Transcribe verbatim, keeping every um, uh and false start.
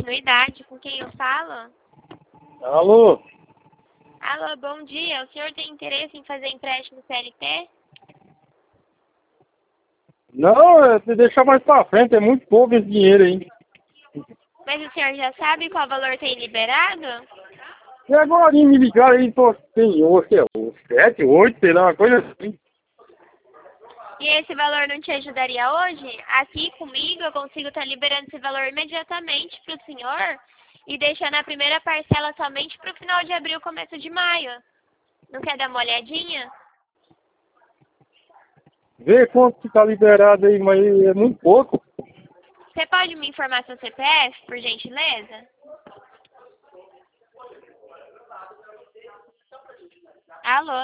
continuidade. Com quem eu falo? Alô? Alô, bom dia. O senhor tem interesse em fazer empréstimo C L T? Não, é, se deixar mais pra frente, é muito pouco esse dinheiro aí. Mas o senhor já sabe qual valor tem liberado? E agora me ligaram aí, pô, tem hoje, é sete, oito, sei lá, uma coisa assim. E esse valor não te ajudaria hoje? Aqui comigo eu consigo estar liberando esse valor imediatamente para o senhor e deixando a primeira parcela somente para o final de abril, começo de maio. Não quer dar uma olhadinha? Vê quanto que tá liberado aí, mas é muito pouco. Você pode me informar seu C P F, por gentileza? Alô?